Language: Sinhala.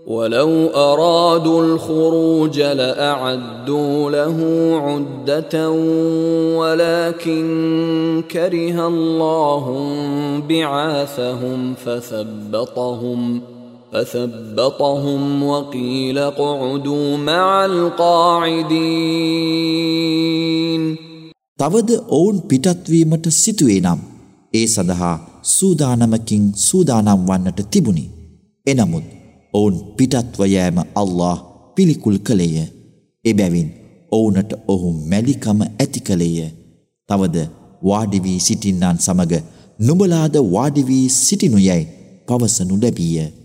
ولو أرادوا الخروج لأعدوا له عدة ولكن كره الله بعاثهم فثبطهم وقيل اقعدوا مع القاعدين. තවද ඔවුන් පිටත් වීමට සිටුවේ නම් ඒ සඳහා සූදානමකින් සූදානම් වන්නට තිබුණි. එනමුත් ඔවුන් පිටත්ව යෑම අල්ලාහ් පිළිකුල් කළේය. එබැවින් ඔවුනට ඔහු මැලිකම ඇති කළේය. තවද වාඩි වී සිටින්නන් සමග නුඹලාද වාඩි වී සිටිනු යයි පවසනු ලැබීය.